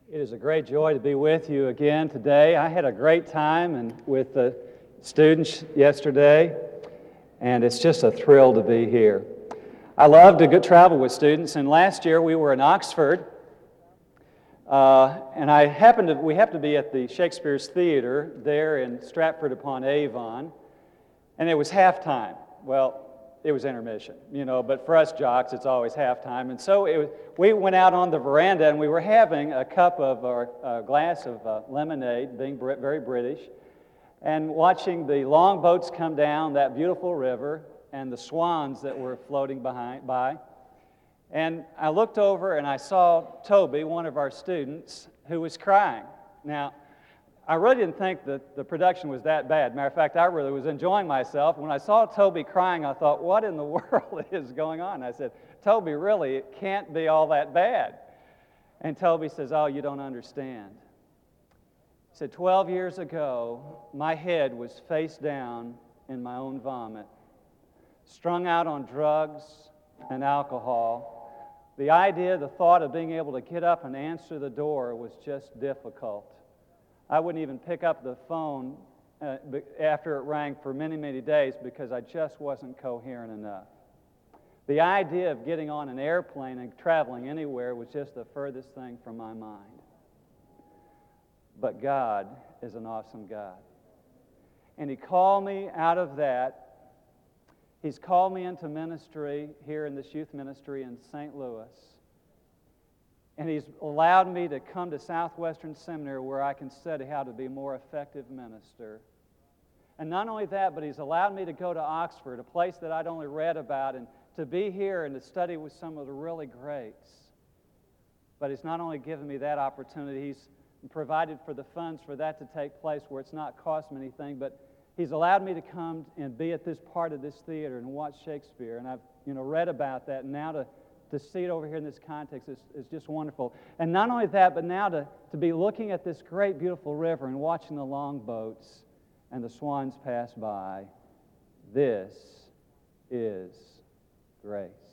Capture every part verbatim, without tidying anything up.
It is a great joy to be with you again today. I had a great time and with the students yesterday, and it's just a thrill to be here. I love to go travel with students, and last year we were in Oxford, uh, and I happened to we happened to be at the Shakespeare's Theater there in Stratford-upon-Avon, and it was halftime. Well, it was intermission, you know, but for us jocks, it's always halftime. And so it was, we went out on the veranda, and we were having a cup of, or a glass of uh, lemonade, being Brit- very British, and watching the long boats come down that beautiful river and the swans that were floating behind, by. And I looked over, and I saw Toby, one of our students, who was crying. Now, I really didn't think that the production was that bad. Matter of fact, I really was enjoying myself. When I saw Toby crying, I thought, what in the world is going on? I said, Toby, really, it can't be all that bad. And Toby says, oh, you don't understand. He said, twelve years ago, my head was face down in my own vomit, strung out on drugs and alcohol. The idea, the thought of being able to get up and answer the door was just difficult. I wouldn't even pick up the phone uh, after it rang for many, many days because I just wasn't coherent enough. The idea of getting on an airplane and traveling anywhere was just the furthest thing from my mind. But God is an awesome God. And He called me out of that. He's called me into ministry here in this youth ministry in Saint Louis. And He's allowed me to come to Southwestern Seminary where I can study how to be a more effective minister. And not only that, but He's allowed me to go to Oxford, a place that I'd only read about, and to be here and to study with some of the really greats. But He's not only given me that opportunity, He's provided for the funds for that to take place where it's not cost me anything, but He's allowed me to come and be at this part of this theater and watch Shakespeare. And I've you know read about that, and now to To see it over here in this context is, is just wonderful. And not only that, but now to, to be looking at this great, beautiful river and watching the long boats and the swans pass by. This is grace.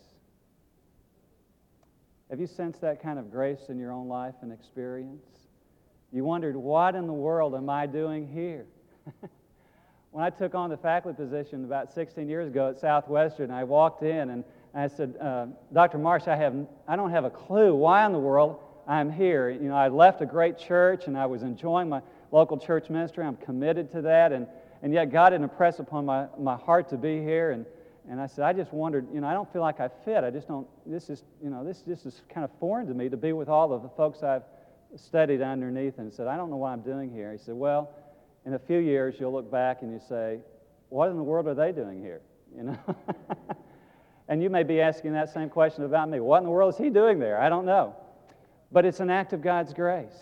Have you sensed that kind of grace in your own life and experience? You wondered, what in the world am I doing here? When I took on the faculty position about sixteen years ago at Southwestern, I walked in and I said, uh, Doctor Marsh, I have, I don't have a clue why in the world I'm here. You know, I left a great church and I was enjoying my local church ministry. I'm committed to that, and, and yet God had impressed upon my, my heart to be here. And, and I said, I just wondered, you know, I don't feel like I fit. I just don't, this is, you know, this, this is kind of foreign to me to be with all of the folks I've studied underneath. And he said, I don't know what I'm doing here. He said, well, in a few years you'll look back and you say, what in the world are they doing here? You know? And you may be asking that same question about me. What in the world is he doing there? I don't know. But it's an act of God's grace.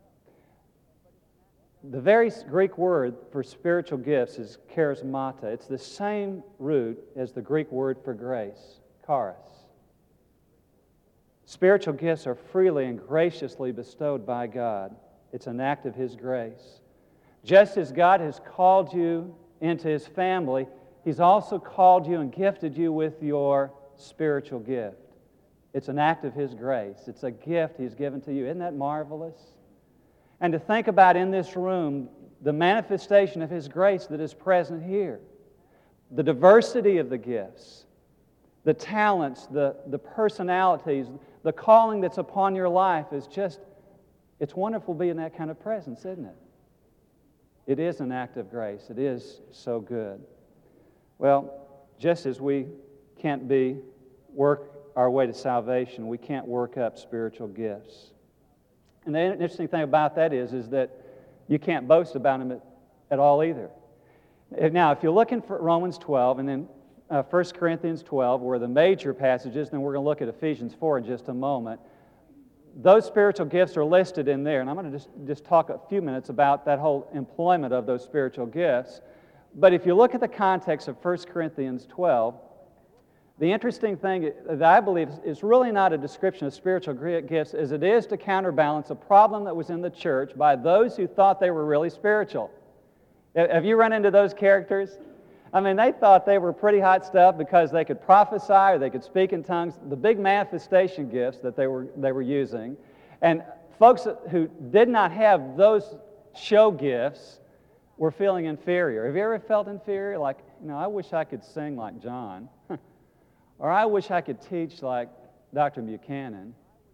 The very Greek word for spiritual gifts is charismata. It's the same root as the Greek word for grace, charis. Spiritual gifts are freely and graciously bestowed by God. It's an act of His grace. Just as God has called you into His family, He's also called you and gifted you with your spiritual gift. It's an act of His grace. It's a gift He's given to you. Isn't that marvelous? And to think about in this room the manifestation of His grace that is present here. The diversity of the gifts, the talents, the, the personalities, the calling that's upon your life is just, it's wonderful being in that kind of presence, isn't it? It is an act of grace. It is so good. Well, just as we can't be work our way to salvation, we can't work up spiritual gifts. And the interesting thing about that is, is that you can't boast about them at, at all either. Now, if you're looking for Romans twelve and then uh, First Corinthians twelve, where the major passages, then we're going to look at Ephesians four in just a moment, those spiritual gifts are listed in there. And I'm going to just, just talk a few minutes about that whole employment of those spiritual gifts. But if you look at the context of First Corinthians twelve, the interesting thing that I believe is really not a description of spiritual gifts as it is to counterbalance a problem that was in the church by those who thought they were really spiritual. Have you run into those characters? I mean, they thought they were pretty hot stuff because they could prophesy or they could speak in tongues, the big manifestation gifts that they were, they were using. And folks who did not have those show gifts were feeling inferior. Have you ever felt inferior? Like, you know, I wish I could sing like John. Or I wish I could teach like Doctor Buchanan.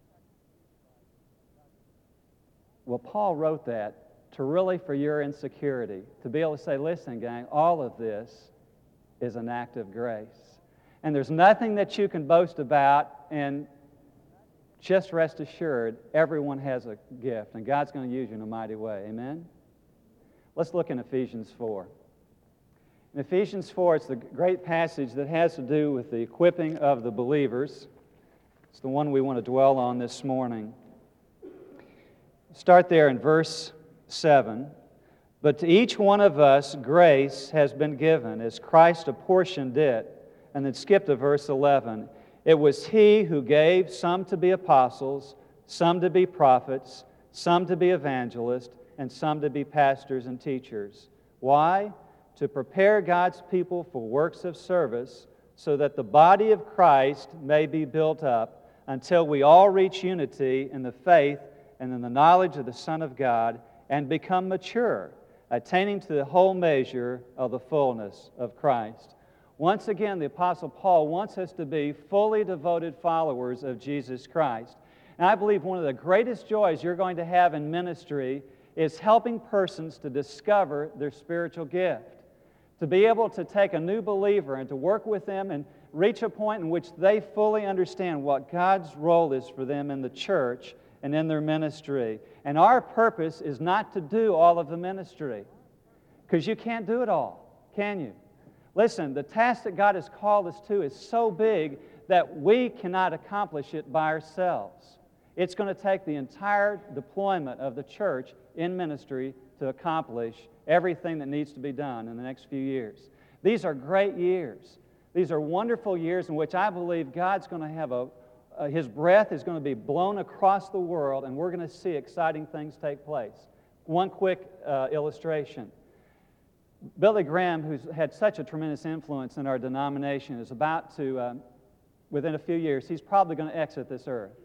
Well, Paul wrote that to really for your insecurity, to be able to say, listen, gang, all of this is an act of grace. And there's nothing that you can boast about, and just rest assured, everyone has a gift, and God's going to use you in a mighty way. Amen? Let's look in Ephesians four. In Ephesians four, it's the great passage that has to do with the equipping of the believers. It's the one we want to dwell on this morning. Start there in verse seven. But to each one of us grace has been given, as Christ apportioned it. And then skip to verse eleven. It was He who gave some to be apostles, some to be prophets, some to be evangelists, and some to be pastors and teachers. Why? To prepare God's people for works of service, so that the body of Christ may be built up until we all reach unity in the faith and in the knowledge of the Son of God and become mature, attaining to the whole measure of the fullness of Christ. Once again, the Apostle Paul wants us to be fully devoted followers of Jesus Christ. And I believe one of the greatest joys you're going to have in ministry is helping persons to discover their spiritual gift. To be able to take a new believer and to work with them and reach a point in which they fully understand what God's role is for them in the church and in their ministry. And our purpose is not to do all of the ministry, because you can't do it all, can you? Listen, the task that God has called us to is so big that we cannot accomplish it by ourselves. It's going to take the entire deployment of the church in ministry to accomplish everything that needs to be done in the next few years. These are great years. These are wonderful years in which I believe God's going to have a, uh, His breath is going to be blown across the world, and we're going to see exciting things take place. One quick uh, illustration. Billy Graham, who's had such a tremendous influence in our denomination, is about to, uh, within a few years, he's probably going to exit this earth.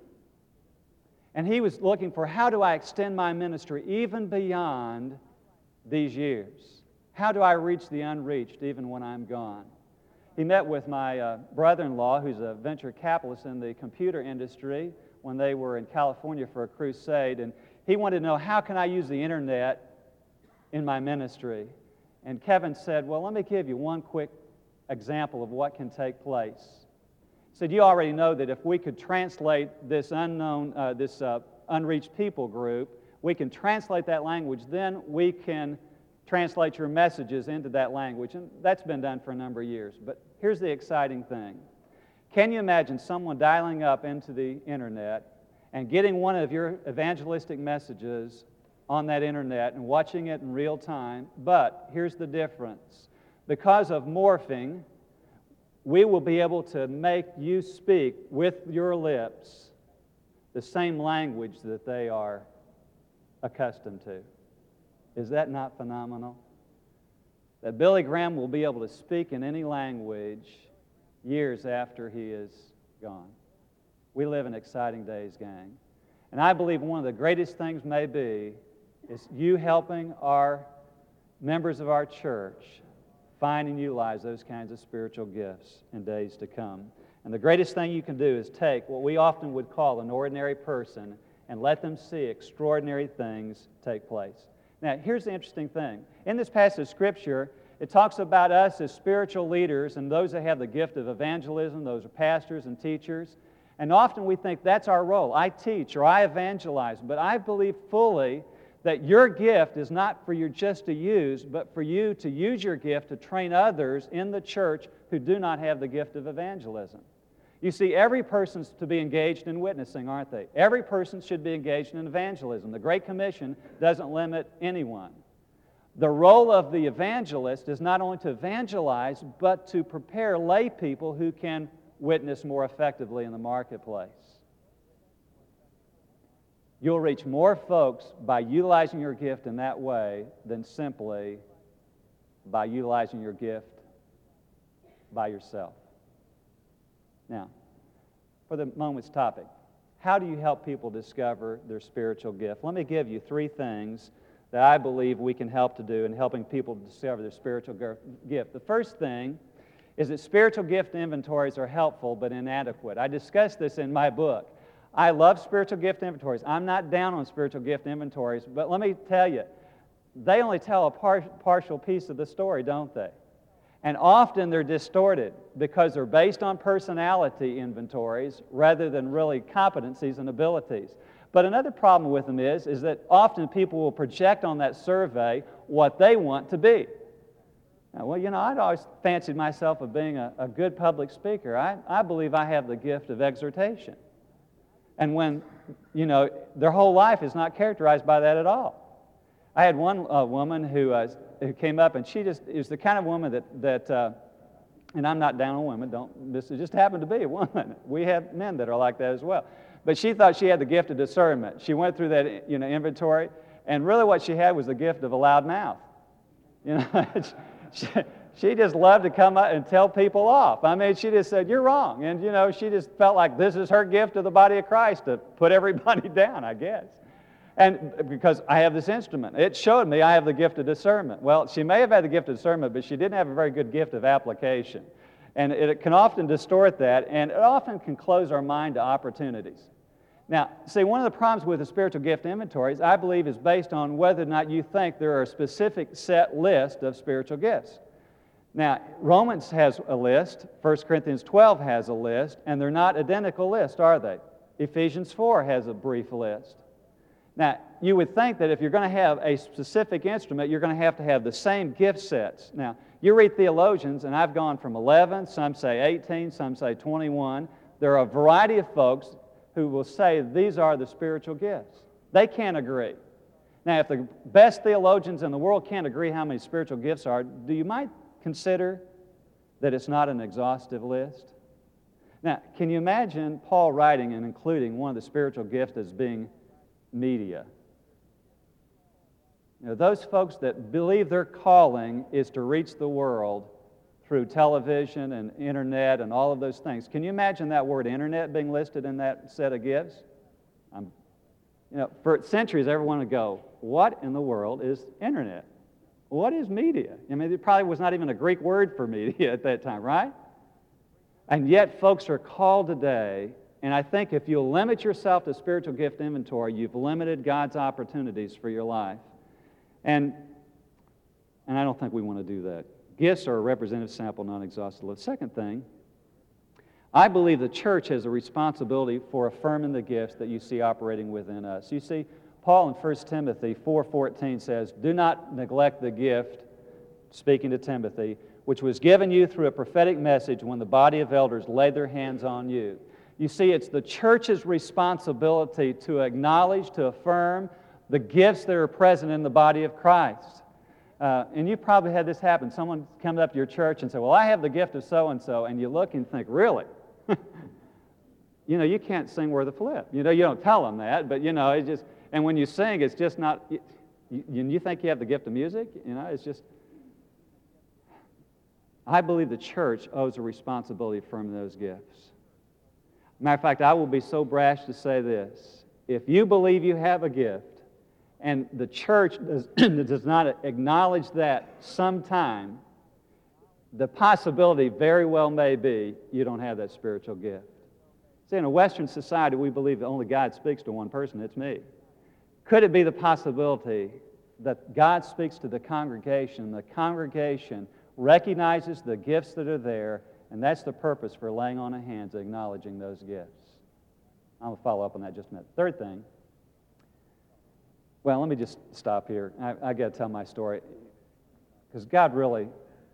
And he was looking for, how do I extend my ministry even beyond these years? How do I reach the unreached even when I'm gone? He met with my uh, brother-in-law, who's a venture capitalist in the computer industry, when they were in California for a crusade, and he wanted to know, how can I use the internet in my ministry? And Kevin said, well, let me give you one quick example of what can take place. He said, you already know that if we could translate this unknown, uh, this uh, unreached people group, we can translate that language, then we can translate your messages into that language. And that's been done for a number of years. But here's the exciting thing. Can you imagine someone dialing up into the internet and getting one of your evangelistic messages on that internet and watching it in real time? But here's the difference. Because of morphing, we will be able to make you speak with your lips the same language that they are accustomed to. Is that not phenomenal? That Billy Graham will be able to speak in any language years after he is gone. We live in exciting days, gang. And I believe one of the greatest things may be is you helping our members of our church find and utilize those kinds of spiritual gifts in days to come. And the greatest thing you can do is take what we often would call an ordinary person and let them see extraordinary things take place. Now, here's the interesting thing. In this passage of Scripture, it talks about us as spiritual leaders and those that have the gift of evangelism. Those are pastors and teachers. And often we think that's our role. I teach or I evangelize. But I believe fully that your gift is not for you just to use, but for you to use your gift to train others in the church who do not have the gift of evangelism. You see, every person's to be engaged in witnessing, aren't they? Every person should be engaged in evangelism. The Great Commission doesn't limit anyone. The role of the evangelist is not only to evangelize, but to prepare lay people who can witness more effectively in the marketplace. You'll reach more folks by utilizing your gift in that way than simply by utilizing your gift by yourself. Now, for the moment's topic, how do you help people discover their spiritual gift? Let me give you three things that I believe we can help to do in helping people discover their spiritual gift. The first thing is that spiritual gift inventories are helpful but inadequate. I discussed this in my book. I love spiritual gift inventories. I'm not down on spiritual gift inventories, but let me tell you, they only tell a par- partial piece of the story, don't they? And often they're distorted because they're based on personality inventories rather than really competencies and abilities. But another problem with them is, is that often people will project on that survey what they want to be. Now, well, you know, I'd always fancied myself of being a, a good public speaker. I, I believe I have the gift of exhortation. And when, you know, their whole life is not characterized by that at all. I had one uh, woman who, uh, who came up, and she just is the kind of woman that, that uh, and I'm not down on women, don't, this just happened to be a woman. We have men that are like that as well. But she thought she had the gift of discernment. She went through that, you know, inventory, and really what she had was the gift of a loud mouth. You know, she, she just loved to come up and tell people off. I mean, she just said, "You're wrong," and you know, she just felt like this is her gift to the body of Christ, to put everybody down, I guess. And because I have this instrument, it showed me I have the gift of discernment. Well, she may have had the gift of discernment, but she didn't have a very good gift of application. And it can often distort that, and it often can close our mind to opportunities. Now, see, one of the problems with the spiritual gift inventories, I believe, is based on whether or not you think there are a specific set list of spiritual gifts. Now, Romans has a list, First Corinthians twelve has a list, and they're not identical lists, are they? Ephesians four has a brief list. Now, you would think that if you're going to have a specific instrument, you're going to have to have the same gift sets. Now, you read theologians, and I've gone from eleven, some say eighteen, some say twenty-one. There are a variety of folks who will say these are the spiritual gifts. They can't agree. Now, if the best theologians in the world can't agree how many spiritual gifts are, do you might consider that it's not an exhaustive list? Now, can you imagine Paul writing and including one of the spiritual gifts as being media? You know, those folks that believe their calling is to reach the world through television and internet and all of those things. Can you imagine that word internet being listed in that set of gifts? Um, you know, for centuries, everyone would go, what in the world is internet? What is media? I mean, it probably was not even a Greek word for media at that time, right? And yet, folks are called today, and I think if you limit yourself to spiritual gift inventory, you've limited God's opportunities for your life. And, and I don't think we want to do that. Gifts are a representative sample, not exhaustive list. Second thing, I believe the church has a responsibility for affirming the gifts that you see operating within us. You see, Paul in First Timothy four fourteen says, "Do not neglect the gift," speaking to Timothy, "which was given you through a prophetic message when the body of elders laid their hands on you." You see, it's the church's responsibility to acknowledge, to affirm the gifts that are present in the body of Christ. Uh, and you probably had this happen. Someone comes up to your church and say, "Well, I have the gift of so-and-so," and you look and think, "Really?" You know, you can't sing worth a flip. You know, you don't tell them that, but you know, it's just, and when you sing, it's just not, you, you, you think you have the gift of music? You know, it's just, I believe the church owes a responsibility for those gifts. Matter of fact, I will be so brash to say this. If you believe you have a gift, and the church does, does not acknowledge that sometime, the possibility very well may be you don't have that spiritual gift. See, in a Western society, we believe that only God speaks to one person, it's me. Could it be the possibility that God speaks to the congregation, the congregation recognizes the gifts that are there, and that's the purpose for laying on of hands, acknowledging those gifts? I'm going to follow up on that in just a minute. Third thing, well, let me just stop here. I, I got to tell my story, because God really,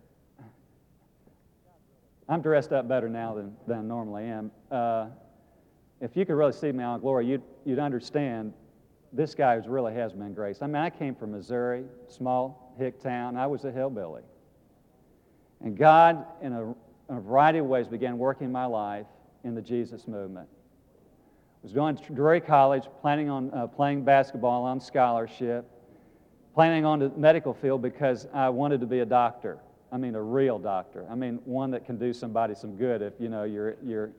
I'm dressed up better now than, than I normally am. Uh, if you could really see me on glory, you'd, you'd understand this guy really has been graced. I mean, I came from Missouri, small hick town. I was a hillbilly. And God, in a, in a variety of ways, began working in my life in the Jesus movement. I was going to Drury College, planning on uh, playing basketball on scholarship, planning on the medical field because I wanted to be a doctor. I mean, a real doctor. I mean, one that can do somebody some good if, you know, you're, you're,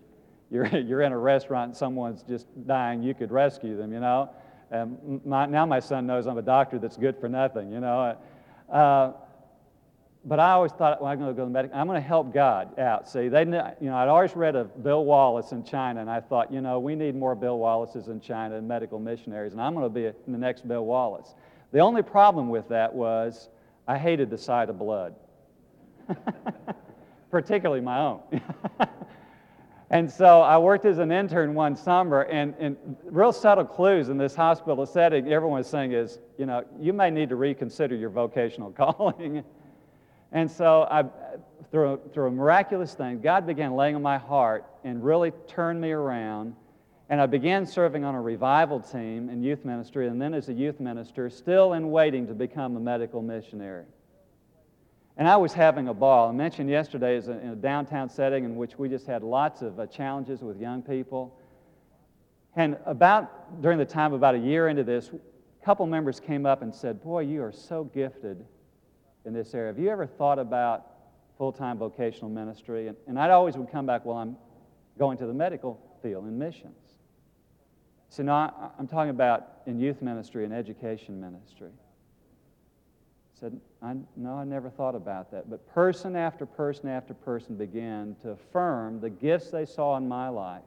you're, you're in a restaurant and someone's just dying, you could rescue them, you know. And my, now my son knows I'm a doctor that's good for nothing, you know. Uh, but I always thought, well, I'm going to go to the medical, I'm going to help God out. See, they, you know, I'd always read of Bill Wallace in China, and I thought, you know, we need more Bill Wallaces in China and medical missionaries, and I'm going to be the next Bill Wallace. The only problem with that was I hated the sight of blood, particularly my own. And so I worked as an intern one summer, and, and real subtle clues in this hospital setting everyone is saying is, you know, you may need to reconsider your vocational calling. And so I, through, through a miraculous thing, God began laying on my heart and really turned me around. And I began serving on a revival team in youth ministry, and then as a youth minister, still in waiting to become a medical missionary. And I was having a ball. I mentioned yesterday is in a downtown setting in which we just had lots of uh, challenges with young people. And about, during the time, about a year into this, a couple members came up and said, boy, you are so gifted in this area. Have you ever thought about full-time vocational ministry? And, and I always would come back, well, I'm going to the medical field in missions. So now I, I'm talking about in youth ministry and education ministry. I said, I, no, I never thought about that. But person after person after person began to affirm the gifts they saw in my life.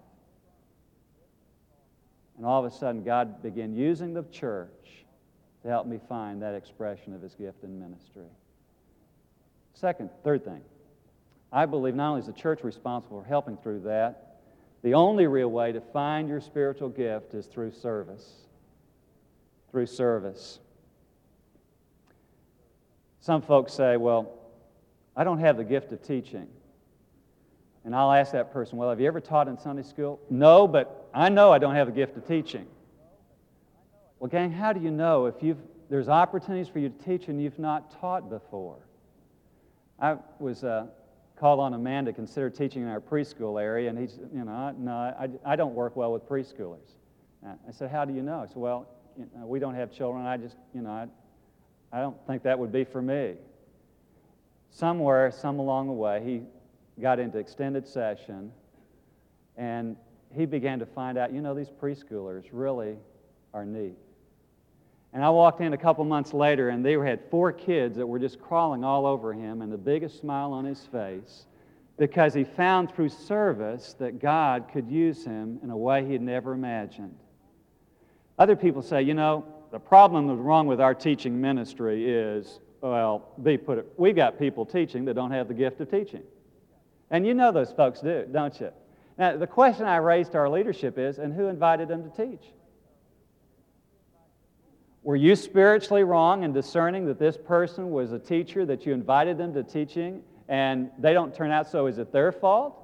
And all of a sudden, God began using the church to help me find that expression of His gift in ministry. Second, third thing, I believe not only is the church responsible for helping through that, the only real way to find your spiritual gift is through service. Through service. Some folks say, well, I don't have the gift of teaching. And I'll ask that person, well, have you ever taught in Sunday school? No, but I know I don't have the gift of teaching. Well, gang, how do you know if you've, there's opportunities for you to teach and you've not taught before? I was uh, called on a man to consider teaching in our preschool area, and he's, you know, no, I, I don't work well with preschoolers. I said, how do you know? He said, well, you know, we don't have children. I just, you know, I, I don't think that would be for me. Somewhere, some along the way, he got into extended session, and he began to find out, you know, these preschoolers really are neat. And I walked in a couple months later, and they had four kids that were just crawling all over him and the biggest smile on his face because he found through service that God could use him in a way he had never imagined. Other people say, you know, the problem that's wrong with our teaching ministry is, well, be put it, we've got people teaching that don't have the gift of teaching. And you know those folks do, don't you? Now, the question I raised to our leadership is, and who invited them to teach? Were you spiritually wrong in discerning that this person was a teacher, that you invited them to teaching, and they don't turn out so? Is it their fault?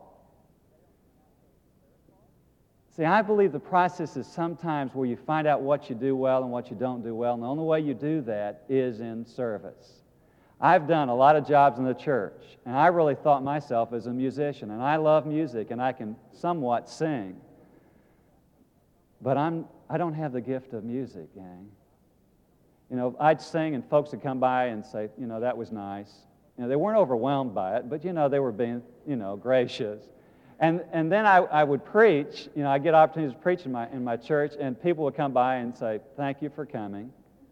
See, I believe the process is sometimes where you find out what you do well and what you don't do well, and the only way you do that is in service. I've done a lot of jobs in the church, and I really thought myself as a musician, and I love music, and I can somewhat sing. But I'm, I don't have the gift of music, gang. You know, I'd sing, and folks would come by and say, you know, that was nice. You know, they weren't overwhelmed by it, but, you know, they were being, you know, gracious. And and then I, I would preach. You know, I get opportunities to preach in my in my church, and people would come by and say, thank you for coming.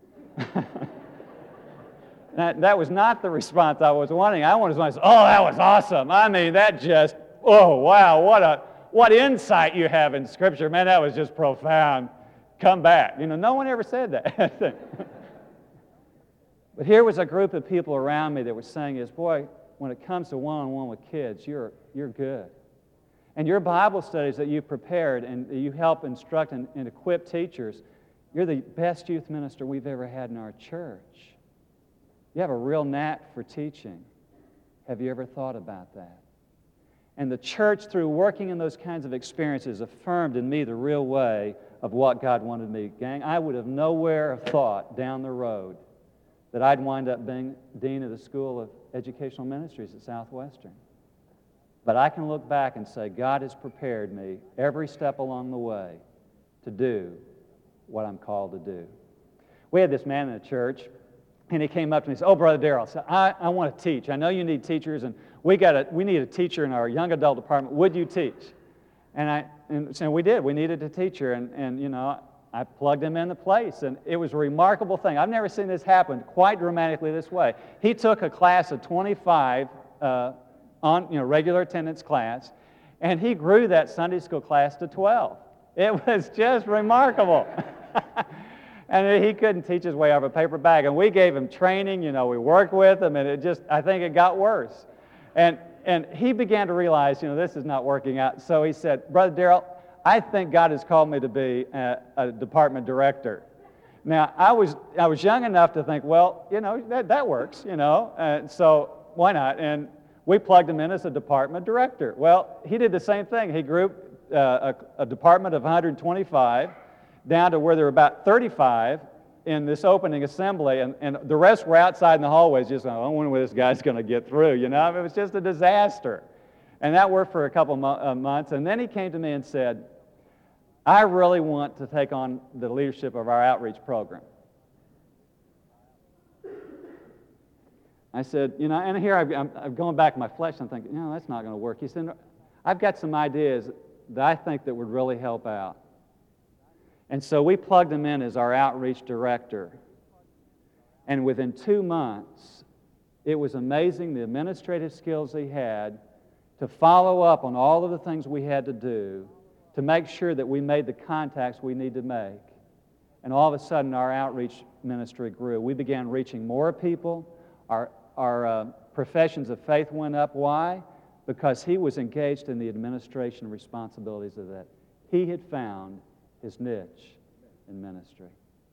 that, that was not the response I was wanting. I wanted to say, oh, that was awesome. I mean, that just, oh, wow, what a what insight you have in Scripture. Man, that was just profound. Come back. You know, no one ever said that. But here was a group of people around me that were saying is, boy, when it comes to one-on-one with kids, you're you're good. And your Bible studies that you've prepared and you help instruct and, and equip teachers, you're the best youth minister we've ever had in our church. You have a real knack for teaching. Have you ever thought about that? And the church, through working in those kinds of experiences, affirmed in me the real way of what God wanted me. Gang, I would have nowhere have thought down the road that I'd wind up being dean of the School of Educational Ministries at Southwestern. But I can look back and say, God has prepared me every step along the way to do what I'm called to do. We had this man in the church, and he came up to me and said, oh, Brother Darrell, I, I want to teach. I know you need teachers, and we got a, we need a teacher in our young adult department. Would you teach? And I and so we did. We needed a teacher, and, and you know, I plugged him in the place, and it was a remarkable thing. I've never seen this happen quite dramatically this way. He took a class of twenty-five uh, on you know regular attendance class, and he grew that Sunday school class to twelve. It was just remarkable. And he couldn't teach his way out of a paper bag. And we gave him training, you know, we worked with him, and it just, I think it got worse. And and he began to realize, you know, this is not working out. So he said, Brother Darrell, I think God has called me to be a, a department director. Now, I was I was young enough to think, well, you know, that, that works, you know, and so why not? And we plugged him in as a department director. Well, he did the same thing. He grew uh, a, a department of one hundred twenty-five down to where there were about thirty-five in this opening assembly, and, and the rest were outside in the hallways just, I wonder when this guy's going to get through, you know? I mean, it was just a disaster. And that worked for a couple mo- uh, months, and then he came to me and said, I really want to take on the leadership of our outreach program. I said, you know, and here I've, I'm, I'm going back in my flesh, and I'm thinking, you know, that's not going to work. He said, I've got some ideas that I think that would really help out. And so we plugged him in as our outreach director. And within two months, it was amazing the administrative skills he had to follow up on all of the things we had to do to make sure that we made the contacts we need to make. And all of a sudden, our outreach ministry grew. We began reaching more people. Our, our uh, professions of faith went up. Why? Because he was engaged in the administration responsibilities of that. He had found his niche in ministry.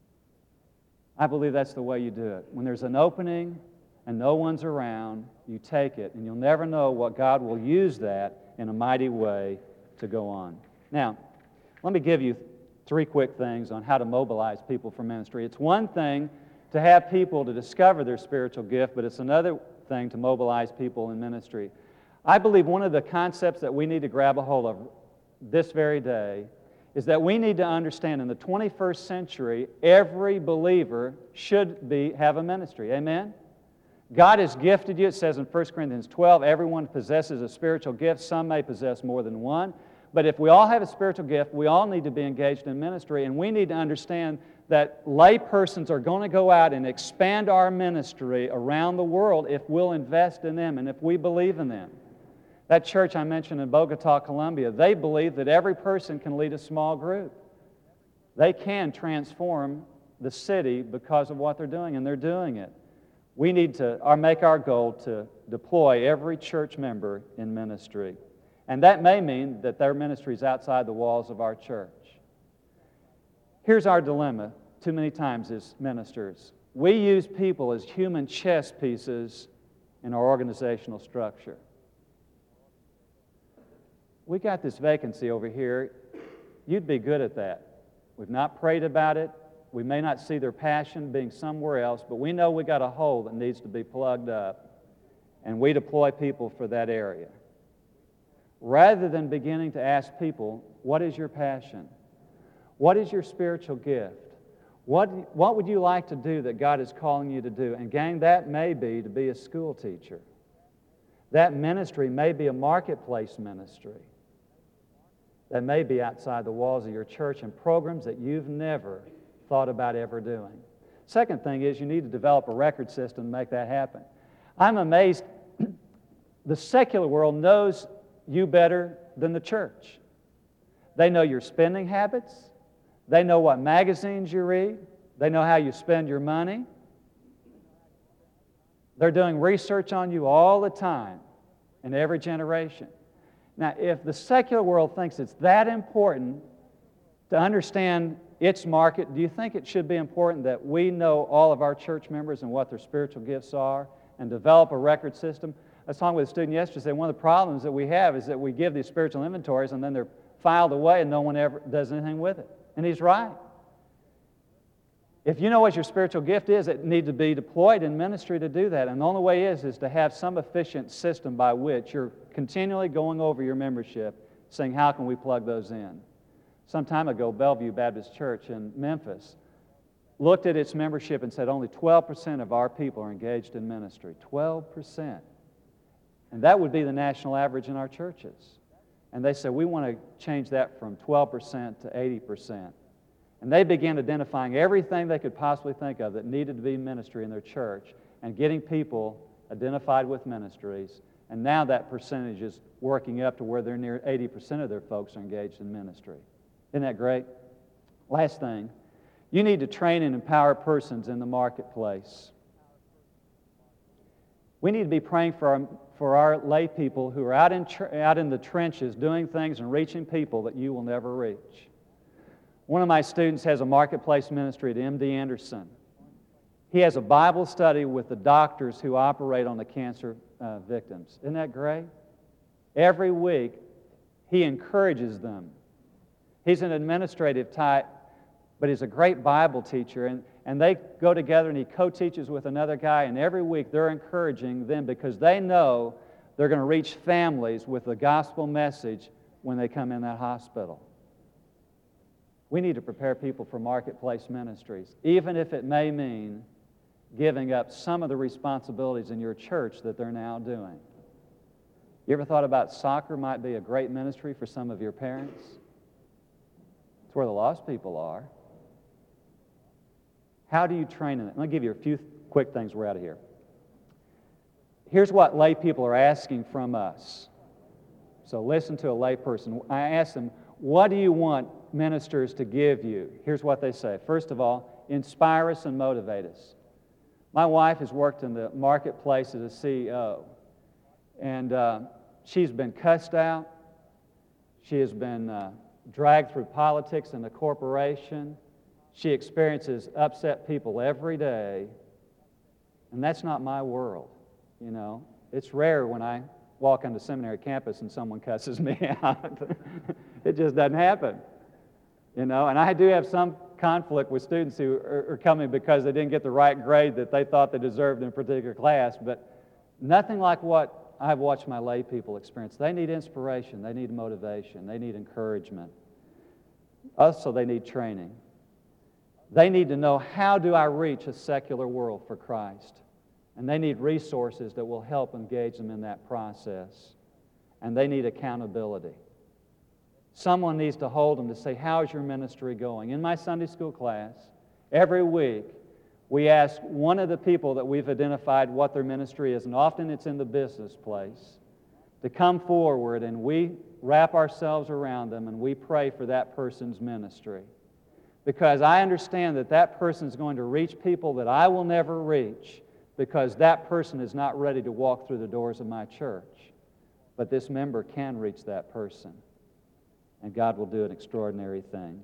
I believe that's the way you do it. When there's an opening and no one's around, you take it, and you'll never know what God will use that in a mighty way to go on. Now, let me give you three quick things on how to mobilize people for ministry. It's one thing to have people to discover their spiritual gift, but it's another thing to mobilize people in ministry. I believe one of the concepts that we need to grab a hold of this very day is that we need to understand in the twenty-first century, every believer should be have a ministry. Amen? God has gifted you. It says in First Corinthians twelve, everyone possesses a spiritual gift. Some may possess more than one. But if we all have a spiritual gift, we all need to be engaged in ministry, and we need to understand that lay persons are going to go out and expand our ministry around the world if we'll invest in them and if we believe in them. That church I mentioned in Bogota, Colombia, they believe that every person can lead a small group. They can transform the city because of what they're doing, and they're doing it. We need to our, make our goal to deploy every church member in ministry. And that may mean that their ministry is outside the walls of our church. Here's our dilemma too many times as ministers. We use people as human chess pieces in our organizational structure. We got this vacancy over here. You'd be good at that. We've not prayed about it. We may not see their passion being somewhere else, but we know we got a hole that needs to be plugged up, and we deploy people for that area. Rather than beginning to ask people, what is your passion? What is your spiritual gift? What, what would you like to do that God is calling you to do? And gang, that may be to be a school teacher. That ministry may be a marketplace ministry. That may be outside the walls of your church and programs that you've never thought about ever doing. Second thing is you need to develop a record system to make that happen. I'm amazed. The secular world knows you better than the church. They know your spending habits. They know what magazines you read. They know how you spend your money. They're doing research on you all the time in every generation. Now, if the secular world thinks it's that important to understand its market, do you think it should be important that we know all of our church members and what their spiritual gifts are and develop a record system? I was talking with a student yesterday. One of the problems that we have is that we give these spiritual inventories and then they're filed away and no one ever does anything with it. And he's right. If you know what your spiritual gift is, it needs to be deployed in ministry to do that. And the only way is, is to have some efficient system by which you're continually going over your membership, saying, how can we plug those in? Some time ago, Bellevue Baptist Church in Memphis looked at its membership and said only twelve percent of our people are engaged in ministry. twelve percent. And that would be the national average in our churches. And they said, we want to change that from twelve percent to eighty percent. And they began identifying everything they could possibly think of that needed to be ministry in their church and getting people identified with ministries. And now that percentage is working up to where they're near eighty percent of their folks are engaged in ministry. Isn't that great? Last thing, you need to train and empower persons in the marketplace. We need to be praying for our, for our lay people who are out in, out in the trenches doing things and reaching people that you will never reach. One of my students has a marketplace ministry at M D Anderson. He has a Bible study with the doctors who operate on the cancer uh, victims. Isn't that great? Every week, he encourages them. He's an administrative type, but he's a great Bible teacher, and, and they go together and he co-teaches with another guy, and every week they're encouraging them because they know they're going to reach families with the gospel message when they come in that hospital. We need to prepare people for marketplace ministries, even if it may mean giving up some of the responsibilities in your church that they're now doing. You ever thought about soccer might be a great ministry for some of your parents? It's where the lost people are. How do you train in it? Let me give you a few quick things. We're out of here. Here's what lay people are asking from us. So listen to a lay person. I ask them, what do you want ministers to give you? Here's what they say. First of all, inspire us and motivate us. My wife has worked in the marketplace as a C E O, and uh, she's been cussed out. She has been uh, dragged through politics in the corporation. She experiences upset people every day, and that's not my world, you know. It's rare when I walk on the seminary campus and someone cusses me out. It just doesn't happen, you know. And I do have some conflict with students who are, are coming because they didn't get the right grade that they thought they deserved in a particular class, but nothing like what I've watched my lay people experience. They need inspiration, they need motivation, they need encouragement. Also, they need training. They need to know, how do I reach a secular world for Christ? And they need resources that will help engage them in that process. And they need accountability. Someone needs to hold them to say, how is your ministry going? In my Sunday school class, every week, we ask one of the people that we've identified what their ministry is, and often it's in the business place, to come forward, and we wrap ourselves around them and we pray for that person's ministry. Because I understand that that person is going to reach people that I will never reach, because that person is not ready to walk through the doors of my church. But this member can reach that person, and God will do an extraordinary thing.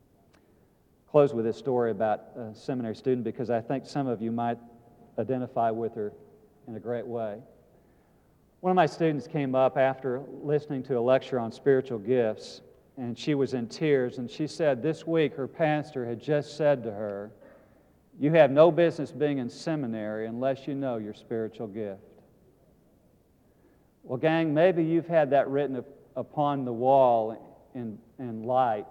Close with this story about a seminary student, because I think some of you might identify with her in a great way. One of my students came up after listening to a lecture on spiritual gifts, and she was in tears, and she said this week her pastor had just said to her, you have no business being in seminary unless you know your spiritual gift. Well, gang, maybe you've had that written upon the wall in, in light.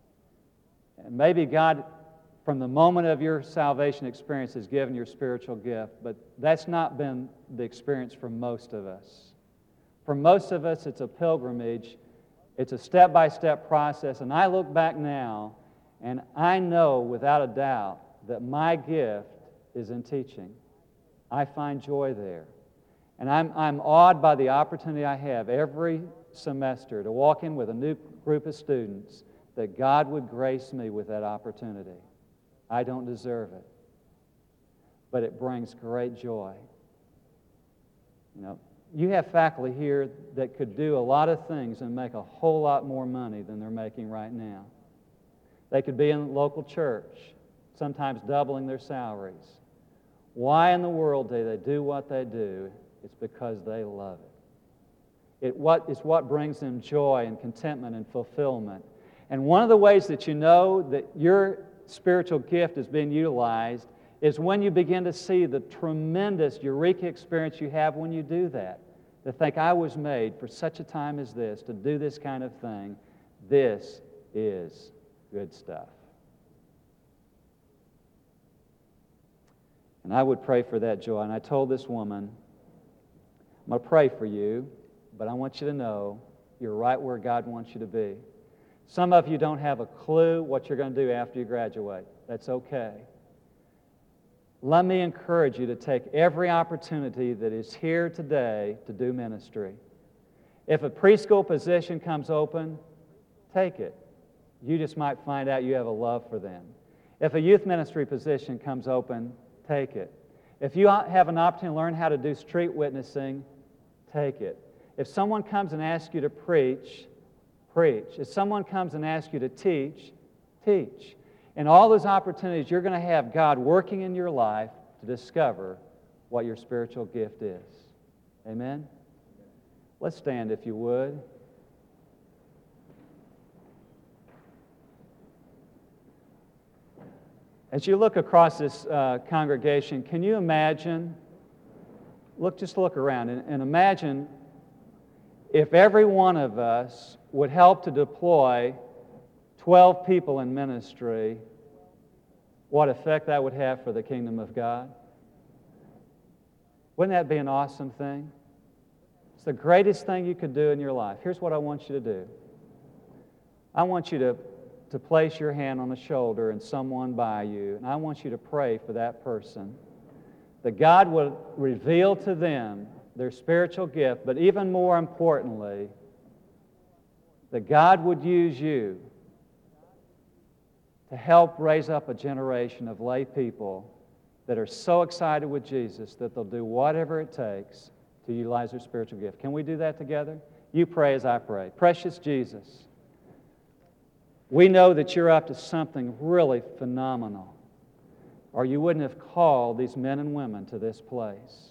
And maybe God, from the moment of your salvation experience, has given your spiritual gift, but that's not been the experience for most of us. For most of us, it's a pilgrimage. It's a step-by-step process, and I look back now, and I know without a doubt that my gift is in teaching. I find joy there. And I'm, I'm awed by the opportunity I have every semester to walk in with a new group of students, that God would grace me with that opportunity. I don't deserve it, but it brings great joy. You know, you have faculty here that could do a lot of things and make a whole lot more money than they're making right now. They could be in a local church, sometimes doubling their salaries. Why in the world do they do what they do? It's because they love it. It what, it's what brings them joy and contentment and fulfillment. And one of the ways that you know that your spiritual gift is being utilized is when you begin to see the tremendous eureka experience you have when you do that. To think, I was made for such a time as this, to do this kind of thing. This is good stuff. And I would pray for that joy. And I told this woman, I'm going to pray for you, but I want you to know you're right where God wants you to be. Some of you don't have a clue what you're going to do after you graduate. That's okay. Let me encourage you to take every opportunity that is here today to do ministry. If a preschool position comes open, take it. You just might find out you have a love for them. If a youth ministry position comes open, take it. If you have an opportunity to learn how to do street witnessing, take it. If someone comes and asks you to preach, preach. If someone comes and asks you to teach, teach. In all those opportunities, you're going to have God working in your life to discover what your spiritual gift is. Amen? Let's stand if you would. As you look across this uh, congregation, can you imagine, look, just look around and, and imagine if every one of us would help to deploy twelve people in ministry, what effect that would have for the kingdom of God? Wouldn't that be an awesome thing? It's the greatest thing you could do in your life. Here's what I want you to do. I want you to to place your hand on the shoulder and someone by you, and I want you to pray for that person, that God would reveal to them their spiritual gift, but even more importantly, that God would use you to help raise up a generation of lay people that are so excited with Jesus that they'll do whatever it takes to utilize their spiritual gift. Can we do that together? You pray as I pray. Precious Jesus, we know that you're up to something really phenomenal, or you wouldn't have called these men and women to this place.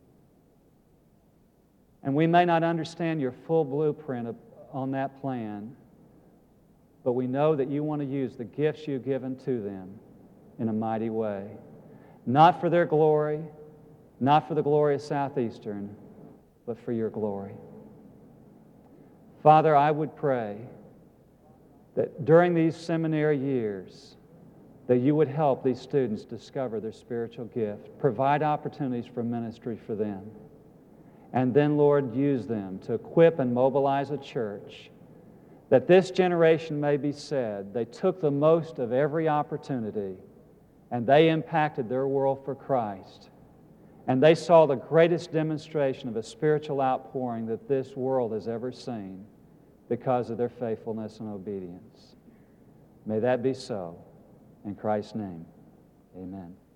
And we may not understand your full blueprint on that plan, but we know that you want to use the gifts you've given to them in a mighty way. Not for their glory, not for the glory of Southeastern, but for your glory. Father, I would pray that during these seminary years, that you would help these students discover their spiritual gift, provide opportunities for ministry for them, and then, Lord, use them to equip and mobilize a church, that this generation may be said, they took the most of every opportunity, and they impacted their world for Christ, and they saw the greatest demonstration of a spiritual outpouring that this world has ever seen, because of their faithfulness and obedience. May that be so. In Christ's name, amen.